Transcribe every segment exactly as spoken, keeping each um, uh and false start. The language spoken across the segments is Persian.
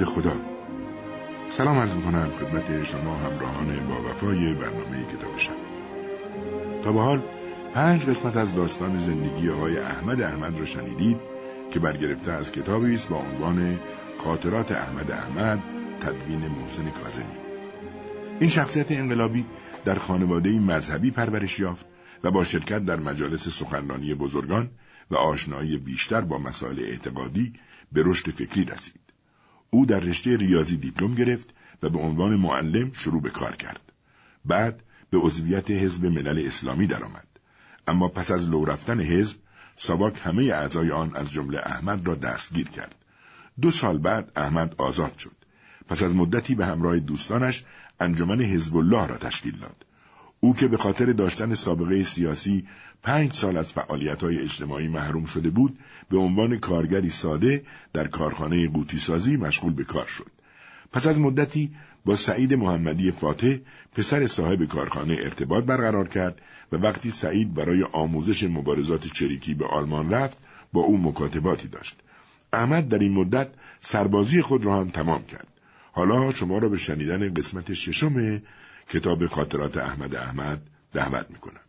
خدا. سلام عرض می‌کنم خدمت شما همراهان با وفای برنامه کتاب شب. تا به حال پنج قسمت از داستان زندگی آقای احمد احمد را شنیدید که برگرفته از کتابی است با عنوان خاطرات احمد احمد تدوین محسن کاظمی. این شخصیت انقلابی در خانواده‌ای مذهبی پرورش یافت و با شرکت در مجالس سخنرانی بزرگان و آشنایی بیشتر با مسائل اعتقادی به رشد فکری رسید. او در رشته ریاضی دیپلم گرفت و به عنوان معلم شروع به کار کرد. بعد به عضویت حزب ملل اسلامی درآمد. اما پس از لو رفتن حزب، ساواک همه اعضای آن از جمله احمد را دستگیر کرد. دو سال بعد احمد آزاد شد. پس از مدتی به همراه دوستانش انجمن حزب الله را تشکیل داد. او که به خاطر داشتن سابقه سیاسی پنج سال از فعالیت‌های اجتماعی محروم شده بود، به عنوان کارگری ساده در کارخانه قوطی سازی مشغول به کار شد. پس از مدتی با سعید محمدی فاتح پسر صاحب کارخانه ارتباط برقرار کرد و وقتی سعید برای آموزش مبارزات چریکی به آلمان رفت، با او مکاتباتی داشت. احمد در این مدت سربازی خود را هم تمام کرد. حالا شما را به شنیدن قسمت ششم کتاب خاطرات احمد احمد دعوت می‌کنم.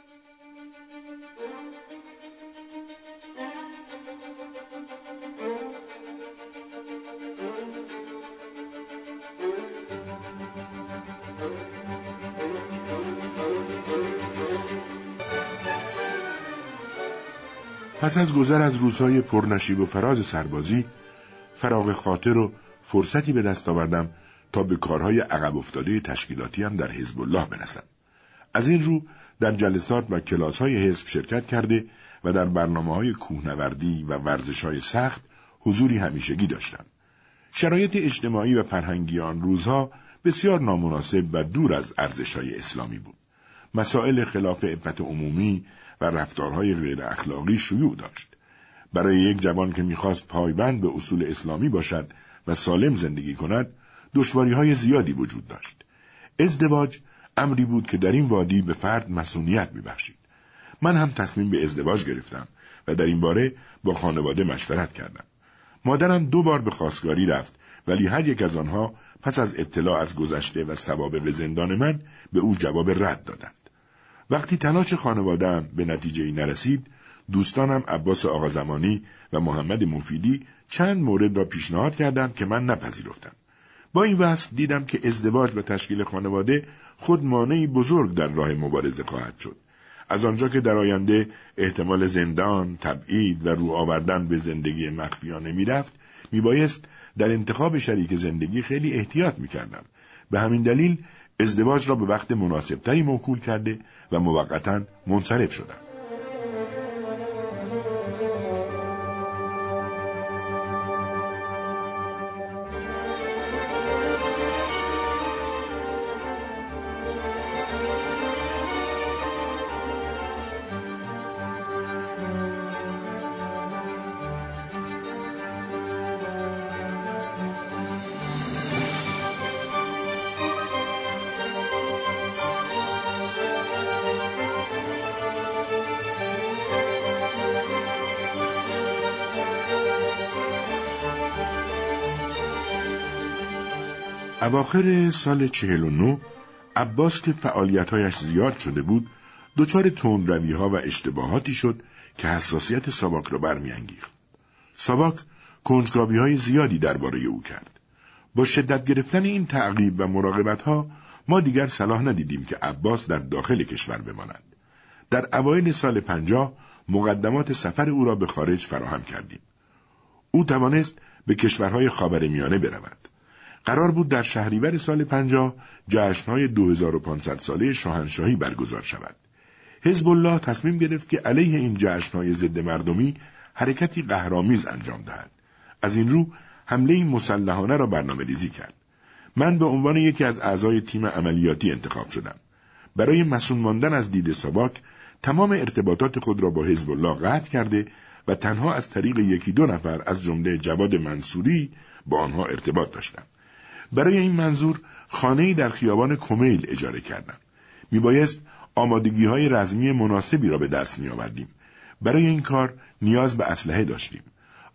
پس از گذر از روزهای پرنشیب و فراز سربازی، فراغ خاطر و فرصتی به دست آوردم تا به کارهای عقب افتاده تشکیلاتی هم در حزب الله برسم. از این رو در جلسات و کلاس‌های حزب شرکت کرده و در برنامه‌های کوهنوردی و ورزش‌های سخت حضوری همیشگی داشتم. شرایط اجتماعی و فرهنگی آن روزها بسیار نامناسب و دور از ارزش‌های اسلامی بود. مسائل خلاف عفت عمومی و رفتارهای غیر اخلاقی شیوع داشت. برای یک جوان که می‌خواست پایبند به اصول اسلامی باشد و سالم زندگی کند، دشواری‌های زیادی وجود داشت. ازدواج امری بود که در این وادی به فرد مسئولیت می‌بخشید. من هم تصمیم به ازدواج گرفتم و در این باره با خانواده مشورت کردم. مادرم دو بار به خواستگاری رفت، ولی هر یک از آنها پس از اطلاع از گذشته و سوابق زندان من به او جواب رد دادند. وقتی تلاش خانواده‌ام به نتیجه‌ای نرسید، دوستانم عباس آقازمانی و محمد مفیدی چند مورد را پیشنهاد کردند که من نپذیرفتم. با این وصف دیدم که ازدواج و تشکیل خانواده خود مانعی بزرگ در راه مبارزه خواهد شد. از آنجا که در آینده احتمال زندان، تبعید و رو آوردن به زندگی مخفیانه میرفت، میبایست در انتخاب شریک زندگی خیلی احتیاط میکردم. به همین دلیل ازدواج را به وقت مناسبتری موکول کرده و موقتاً منصرف شدم. اواخر سال چهل و نه، عباس که فعالیت‌هایش زیاد شده بود، دچار تندروی‌ها و اشتباهاتی شد که حساسیت ساواک را برمی‌انگیخت. ساواک کنجکاوی‌های زیادی درباره او کرد. با شدت گرفتن این تعقیب و مراقبت‌ها، ما دیگر صلاح ندیدیم که عباس در داخل کشور بماند. در اوایل سال پنجاه مقدمات سفر او را به خارج فراهم کردیم. او توانست به کشورهای خاورمیانه برود. قرار بود در شهریور سال پنجاه جشن‌های دو هزار و پانصد ساله شاهنشاهی برگزار شود. حزب الله تصمیم گرفت که علیه این جشن‌های ضد مردمی حرکتی قهرآمیز انجام دهد. از این رو حمله مسلحانه را برنامه‌ریزی کرد. من به عنوان یکی از اعضای تیم عملیاتی انتخاب شدم. برای مصون ماندن از دید ساواک تمام ارتباطات خود را با حزب الله قطع کرده و تنها از طریق یکی دو نفر از جمله جواد منصوری با آنها ارتباط داشتم. برای این منظور خانه‌ای در خیابان کمیل اجاره کردم. میبایست آمادگی‌های رزمی مناسبی را به دست می‌آوردیم. برای این کار نیاز به اسلحه داشتیم.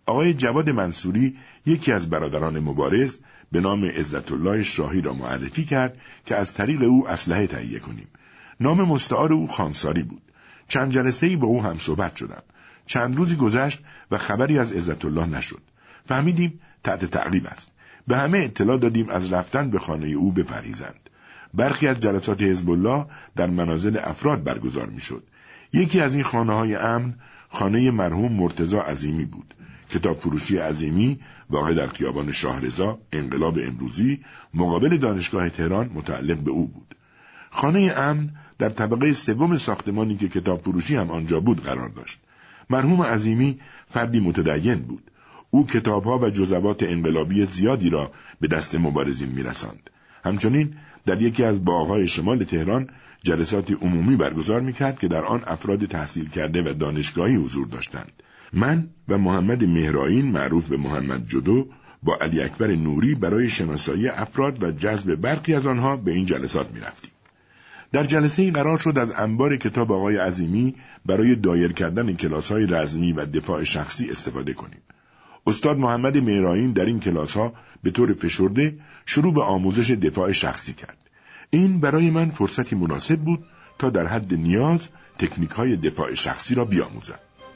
آقای جواد منصوری یکی از برادران مبارز به نام عزت الله شاهی را معرفی کرد که از طریق او اسلحه تهیه کنیم. نام مستعار او خانساری بود. چند جلسه‌ای با او هم صحبت شدم. چند روزی گذشت و خبری از عزت الله نشد. فهمیدیم تحت تعقیب است. به همه اطلاع دادیم از رفتن به خانه او بپرهیزند. برخی از جلسات حزب الله در منازل افراد برگزار میشد. یکی از این خانه‌های امن خانه مرحوم مرتضی عظیمی بود. کتاب فروشی عظیمی واقع در خیابان شاهرضا انقلاب امروزی مقابل دانشگاه تهران متعلق به او بود. خانه امن در طبقه سوم ساختمانی که کتاب فروشی هم آنجا بود قرار داشت. مرحوم عظیمی فردی متدین بود. او کتابها و جزوات انقلابی زیادی را به دست مبارزین میرساند. همچنین در یکی از باغ‌های شمال تهران جلساتی عمومی برگزار میکرد که در آن افراد تحصیل کرده و دانشگاهی حضور داشتند. من و محمد مهرائین معروف به محمد جدو با علی اکبر نوری برای شناسایی افراد و جذب برخی از آنها به این جلسات میرفتیم. در جلسه ای قرار شد از انبار کتاب آقای عظیمی برای دایر کردن کلاس‌های رزمی و دفاع شخصی استفاده کنیم. استاد محمد مهرائین در این کلاس‌ها به طور فشرده شروع به آموزش دفاع شخصی کرد. این برای من فرصتی مناسب بود تا در حد نیاز تکنیک‌های دفاع شخصی را بیاموزم.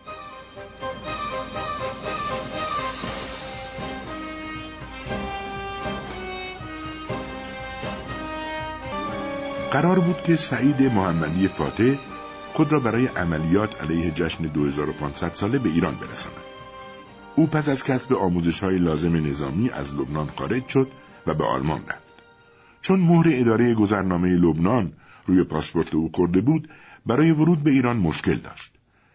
قرار بود که سعید محمدی فاتح خود را برای عملیات علیه جشن دو هزار و پانصد ساله به ایران برساند. او پس از کسب آموزش‌های لازم نظامی از لبنان خارج شد و به آلمان رفت. چون مهر اداره گذرنامه لبنان روی پاسپورت او خورده بود، برای ورود به ایران مشکل داشت.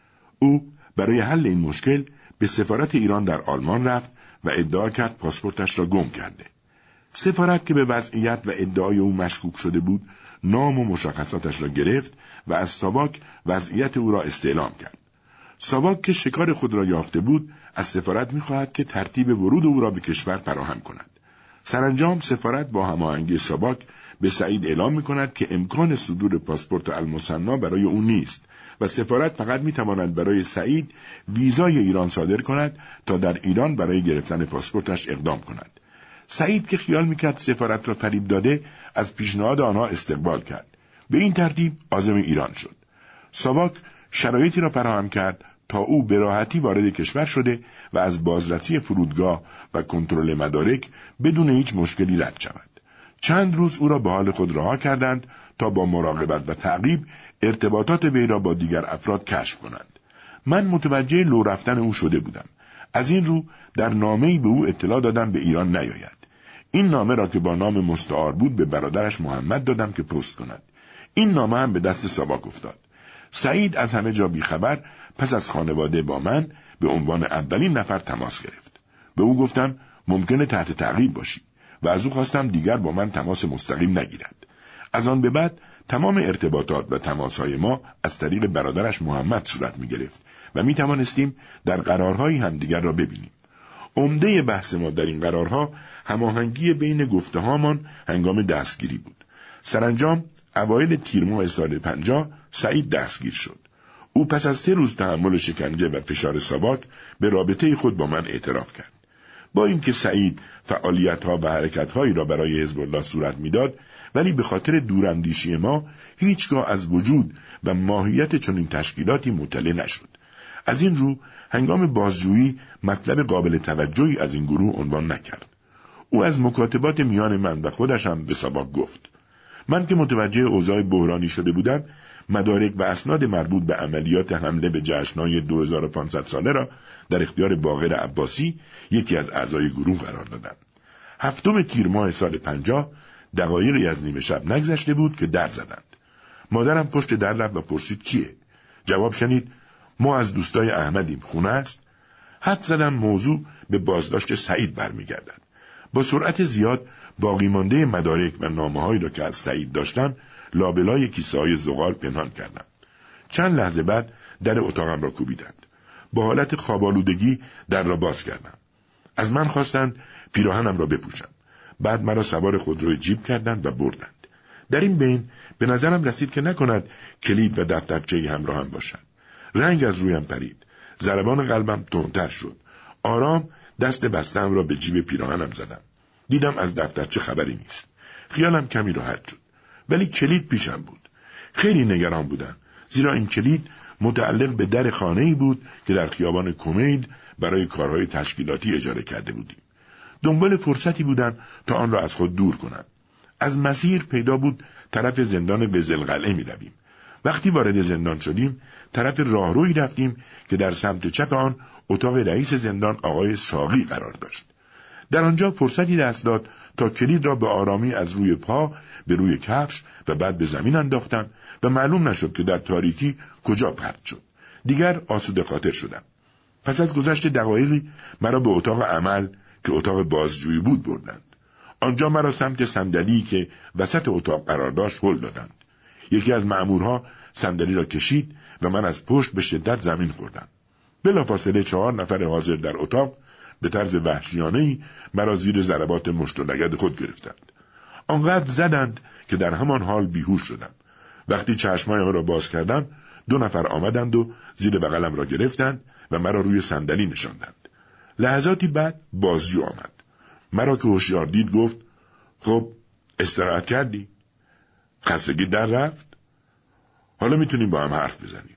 او برای حل این مشکل به سفارت ایران در آلمان رفت و ادعا کرد پاسپورتش را گم کرده. سفارت که به وضعیت و ادعای او مشکوک شده بود، نام و مشخصاتش را گرفت و از ساواک وضعیت او را استعلام کرد. ساواک که شکار خود را یافته بود، از سفارت می‌خواهد که ترتیب ورود او را به کشور فراهم کند. سرانجام سفارت با هماهنگی ساواک به سعید اعلام می‌کند که امکان صدور پاسپورت المثنا برای او نیست و سفارت فقط می‌تواند برای سعید ویزای ایران صادر کند تا در ایران برای گرفتن پاسپورتش اقدام کند. سعید که خیال می‌کرد سفارت را فریب داده، از پیشنهاد آنها استقبال کرد. به این ترتیب عازم ایران شد. ساواک شرایطی را فراهم کرد تا او به راحتی وارد کشور شده و از بازرسی فرودگاه و کنترل مدارک بدون هیچ مشکلی رد شود. چند روز او را به حال خود رها کردند تا با مراقبت و تعقیب ارتباطات وی را با دیگر افراد کشف کنند. من متوجه لو رفتن او شده بودم. از این رو در نامه‌ای به او اطلاع دادم به ایران نیاید. این نامه را که با نام مستعار بود به برادرش محمد دادم که پست کند. این نامه هم به دست ساواک افتاد. سعید از همه جا بیخبر پس از خانواده با من به عنوان اولین نفر تماس گرفت. به او گفتم ممکنه تحت تعقیب باشی و از او خواستم دیگر با من تماس مستقیم نگیرد. از آن به بعد تمام ارتباطات و تماسهای ما از طریق برادرش محمد صورت می گرفت و می توانستیم در قرارهایی همدیگر را ببینیم. عمده بحث ما در این قرارها هماهنگی بین گفته‌هامان هنگام دستگیری بود. سرانجام اوایل تیر ماه سال پنجاه سعید دستگیر شد. او پس از سه روز تحمل شکنجه و فشار ساواک به رابطه خود با من اعتراف کرد. با اینکه سعید فعالیت‌ها و حرکت‌هایی را برای حزب الله صورت می‌داد، ولی به خاطر دوراندیشی ما هیچگاه از وجود و ماهیت چنین تشکیلاتی مطلع نشد. از این رو هنگام بازجویی مطلب قابل توجهی از این گروه عنوان نکرد. او از مکاتبات میان من و خودش هم به ساواک گفت. من که متوجه اوضاع بحرانی شده بودم، مدارک و اسناد مربوط به عملیات حمله به جشن‌های دو هزار و پانصد ساله را در اختیار باقر عباسی، یکی از اعضای گروه قرار دادم. هفتم تیر ماه سال پنجاه، دقایقی از نیمه شب نگذشته بود که در زدند. مادرم پشت در رفت و پرسید کیه؟ جواب شنید ما از دوستای احمدیم، خونه است؟ حد زدم موضوع به بازداشت سعید برمیگردد. با سرعت زیاد باقی مانده مدارک و نامه‌هایی را که از سعید داشتم لابلای کیسه‌های زغال پنهان کردم. چند لحظه بعد در اتاقم را کوبیدند. با حالت خواب‌آلودگی در را باز کردم. از من خواستند پیراهنم را بپوشم. بعد مرا سوار خودروی جیپ کردند و بردند. در این بین به نظرم رسید که نکند کلید و دفترچه همراهم باشد. رنگ از رویم پرید. ضربان قلبم تندتر شد. آرام دست بسته‌ام را به جیب پیراهنم زدم. دیدم از دفترچه خبری نیست. خیالم کمی راحت شد. ولی کلید پیشم بود. خیلی نگران بودم، زیرا این کلید متعلق به در خانه‌ای بود که در خیابان کمید برای کارهای تشکیلاتی اجاره کرده بودیم. دنبال فرصتی بودم تا آن را از خود دور کنم. از مسیر پیدا بود طرف زندان قزلقلعه می رویم. وقتی وارد زندان شدیم، طرف راهرویی رفتیم که در سمت چپ آن اتاق رئیس زندان آقای ساقی قرار داشت. در آنجا فرصتی دست داد تا کلید را به آرامی از روی پا به روی کفش و بعد به زمین انداختم و معلوم نشد که در تاریکی کجا پرت شد. دیگر آسوده خاطر شدم. پس از گذشت دقایقی مرا به اتاق عمل که اتاق بازجویی بود بردند. آنجا مرا سمت صندلی که وسط اتاق قرار داشت هل دادند. یکی از مأمورها صندلی را کشید و من از پشت به شدت زمین خوردم. بلافاصله چهار نفر حاضر در اتاق به طرز وحشیانه‌ای مرا زیر ضربات مشت و لگد خود گرفتند. آنقدر زدند که در همان حال بیهوش شدم. وقتی چشمایم را باز کردم، دو نفر آمدند و زیر بغلم را گرفتند و مرا روی صندلی نشاندند. لحظاتی بعد بازجو آمد. مرا که هوشیار دید گفت: خب استراحت کردی؟ خستگی در رفت؟ حالا میتونیم با هم حرف بزنیم.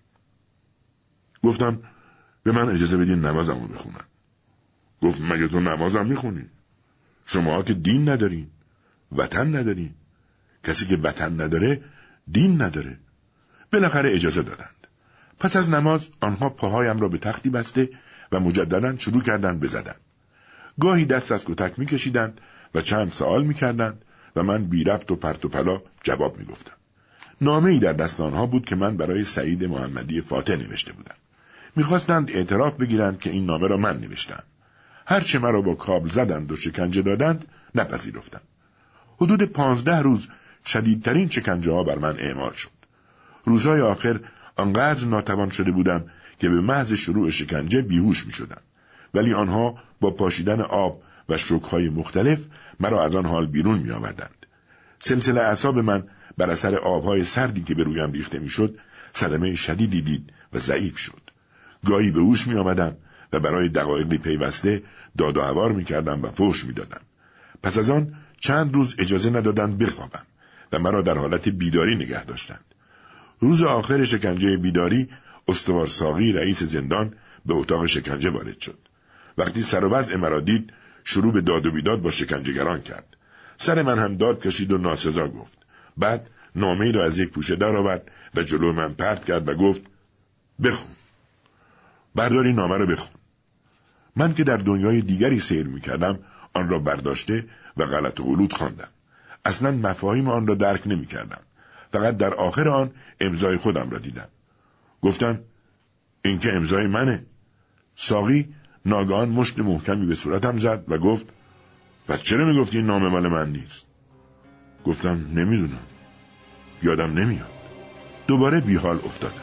گفتم: به من اجازه بدین نمازمو بخونم. گفت: مگه تو نمازم میخونی؟ شما که دین ندارین، وطن ندارین. کسی که وطن نداره دین نداره. بالاخره اجازه دادند. پس از نماز آنها پاهایم را به تختی بسته و مجددا شروع کردند بزدن. گاهی دست از کتک میکشیدند و چند سوال میکردند و من بی ربط و پرت و پلا جواب میگفتم. نامه‌ای در دست آنها بود که من برای سعید محمدی فاتح نوشته بودم. میخواستند اعتراف بگیرند که این نامه را من نوشتم. هرچه مرا با کابل زدند و شکنجه دادند نپذیرفتم. حدود پانزده روز شدیدترین شکنجه ها بر من اعمال شد. روزهای آخر آنقدر ناتوان شده بودم که به محض شروع شکنجه بیهوش می شدم. ولی آنها با پاشیدن آب و شوک‌های مختلف مرا از آن حال بیرون می آوردند. سلسله اعصاب من بر اثر آبهای سردی که به رویم ریخته می شد صدمه شدیدی دید و ضعیف شد. گاهی به هوش می آمدم و برای دقایقی پیوسته داد و هوار می کردم و فحش می دادم. پس از آن چند روز اجازه ندادند بخوابم و مرا در حالت بیداری نگه داشتند. روز آخر شکنجه بیداری استوار ساقی رئیس زندان به اتاق شکنجه وارد شد. وقتی سر و وضع مرا دید شروع به داد و بیداد با شکنجهگران کرد. سر من هم داد کشید و ناسزا گفت. بعد نامه‌ای را از یک پوشه در آورد و جلو من پرت کرد و گفت: بخون. برداری نامه را بخون. من که در دنیای دیگری سیر می‌کردم آن را برداشته و غلط و غلوط خواندم. اصلاً مفاهیم آن را درک نمی‌کردم. فقط در آخر آن امضای خودم را دیدم. گفتم: این که امضای منه. ساقی ناگهان مشت محکمی به صورتم زد و گفت: پس چرا میگفتی این نامه مال من نیست؟ گفتم: نمیدونم، یادم نمیاد. دوباره بیحال افتادم.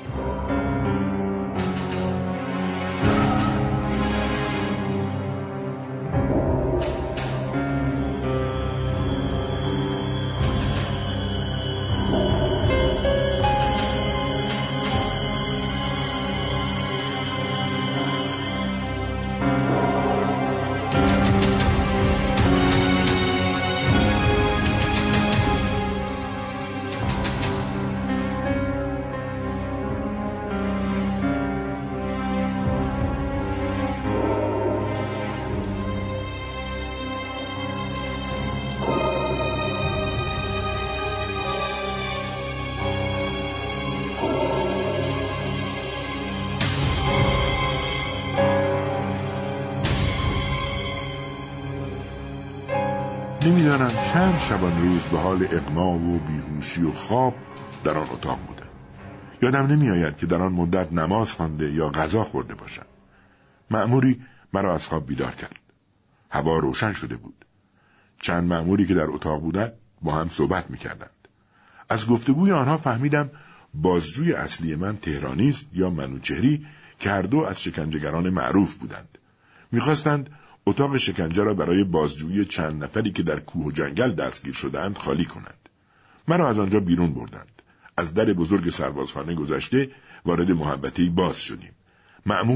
نمیدانم چند شبان روز به حال اغما و بیهوشی و خواب در آن اتاق بودم. یادم نمی آید که در آن مدت نماز خوانده یا غذا خورده باشم. مأموری مرا از خواب بیدار کرد. هوا روشن شده بود. چند مأموری که در اتاق بودند با هم صحبت می کردند. از گفتگوی آنها فهمیدم بازجوی اصلی من تهرانی است یا منوچهری که هر دو از شکنجهگران معروف بودند. می‌خواستند اتاق شکنجه را برای بازجویی چند نفری که در کوه و جنگل دستگیر شدند خالی کنند. مرا از آنجا بیرون بردند. از در بزرگ سربازخانه گذشته وارد محوطه‌ای باز شدیم. مأمور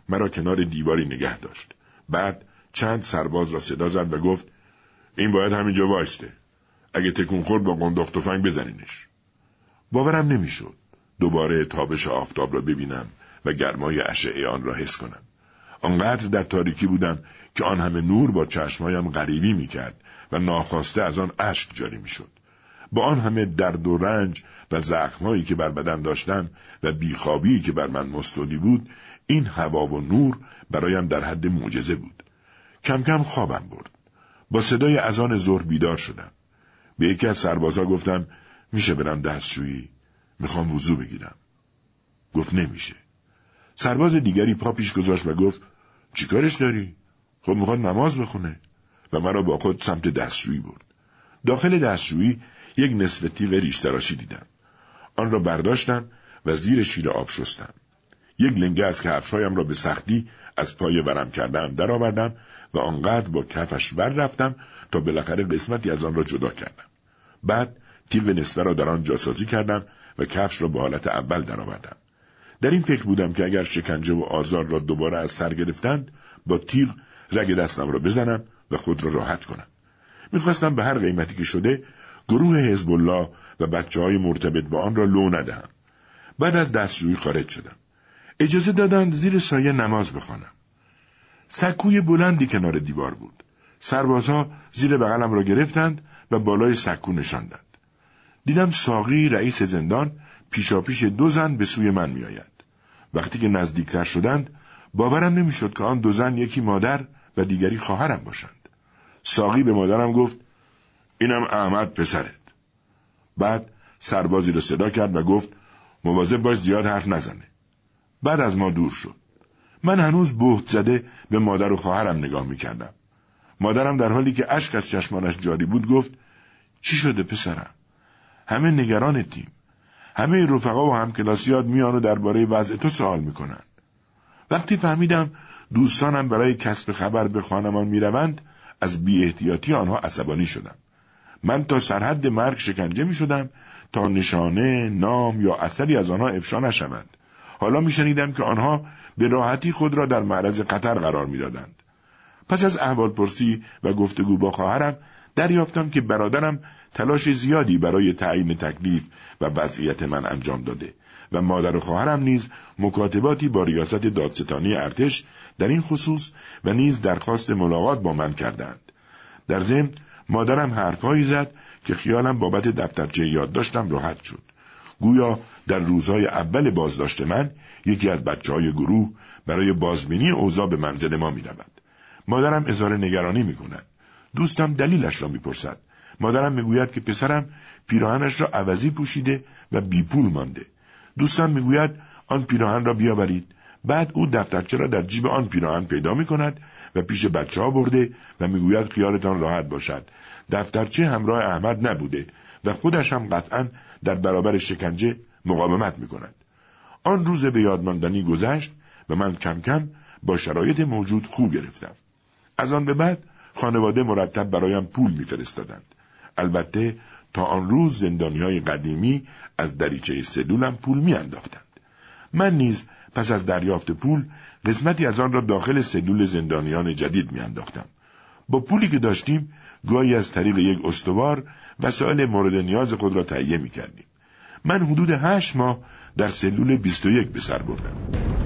مرا کنار دیواری نگه داشت. بعد چند سرباز را صدا زد و گفت این باید همینجا وایسته. اگه تکون خورد با قنداق تفنگ بزنینش. باورم نمیشد دوباره تابش آفتاب را ببینم و گرمای اشعه آن را حس کنم. آنقدر در تاریکی بودم که آن همه نور با چشمایم غریبی میکرد و ناخواسته از آن اشک جاری میشد. با آن همه درد و رنج و زخمایی که بر بدن داشتم و بیخوابی که بر من مستولی بود، این هوا و نور برایم در حد معجزه بود. کم کم خوابم برد. با صدای اذان ظهر بیدار شدم. به یکی از سربازا گفتم میشه برم دستشویی؟ میخوام وضو بگیرم. گفت نمیشه. سرباز دیگری پا پیش گذاشت و گفت چیکارش داری؟ خب میخواد نماز بخونه. و مرا با خود سمت دستشویی برد. داخل دستشویی یک نصف تیغ ریش تراشی دیدم. آن را برداشتم و زیر شیر آب شستم. یک لنگه از کفشهایم را به سختی از پای ورم کردم درآوردم و آنقدر با کفش ور رفتم تا بالاخره قسمتی از آن را جدا کردم. بعد تیغ نصفه را در آن جاسازی کردم و کفش را به حالت اول درآوردم. در این فکر بودم که اگر شکنجه و آزار را دوباره از سر گرفتند، با تیغ رگ دستم را بزنم و خود را راحت کنم. میخواستم به هر قیمتی که شده گروه حزب الله و بچه‌های مرتبط با آن را لو ندهم. بعد از دستشویی خارج شدم. اجازه دادند زیر سایه نماز بخوانم. سکوی بلندی کنار دیوار بود. سربازها زیر بغلم را گرفتند و بالای سکو نشاندند. دیدم ساقی رئیس زندان پیشاپیش دو زن به سوی من میآید. وقتی که نزدیکتر شدند باورم نمیشد که آن دو زن یکی مادر و دیگری خواهرم باشند. ساقی به مادرم گفت اینم احمد پسرت. بعد سربازی را صدا کرد و گفت مواظب باش زیاد حرف نزنه. بعد از ما دور شد. من هنوز بهت زده به مادر و خواهرم نگاه میکردم. مادرم در حالی که اشک از چشمانش جاری بود گفت چی شده پسرم؟ همه نگرانتیم. همه رفقا و همکلاسیات میان و درباره وضع تو سوال میکنن. وقتی فهمیدم دوستانم برای کسب خبر به خانمان میروند، از بی احتیاطی آنها عصبانی شدم. من تا سرحد مرگ شکنجه میشدم تا نشانه، نام یا اثری از آنها افشا نشوند. حالا میشنیدم که آنها به راحتی خود را در معرض خطر قرار میدادند. پس از احوالپرسی و گفتگو با خواهرم دریافتم که برادرم تلاش زیادی برای تعیین تکلیف و وضعیت من انجام داده و مادر و خواهرم نیز مکاتباتی با ریاست دادستانی ارتش در این خصوص و نیز درخواست ملاقات با من کردند. در ضمن مادرم حرفهایی زد که خیالم بابت دفترچه یادداشتم راحت شد. گویا در روزهای اول بازداشت من یکی از بچه‌های گروه برای بازبینی اوضاع به منزل ما می‌رود. مادرم اظهار نگرانی می‌کند. دوستم دلیلش را می‌پرسد. مادرم می‌گوید که پسرم پیراهنش را عوضی پوشیده و بی پول مانده. دوستم می‌گوید آن پیراهن را بیاورید. بعد او دفترچه را در جیب آن پیراهن پیدا می‌کند و پیش بچه‌ها برده و می‌گوید خیالتان راحت باشد. دفترچه همراه احمد نبوده و خودش هم قطعاً در برابر شکنجه مقاومت می‌کند. آن روز به یادماندنی گذشت و من کم کم با شرایط موجود خو گرفتم. از آن به بعد خانواده مرتب برایم پول می‌فرستادند. البته تا آن روز زندانی‌های قدیمی از دریچه سلولم پول می‌انداختند. من نیز پس از دریافت پول قسمتی از آن را داخل سلول زندانیان جدید می‌انداختم. با پولی که داشتیم گاهی از طریق یک استوار وسایل مورد نیاز خود را تهیه می‌کردیم. من حدود هشت ماه در سلول بیست و یک به سر بردم.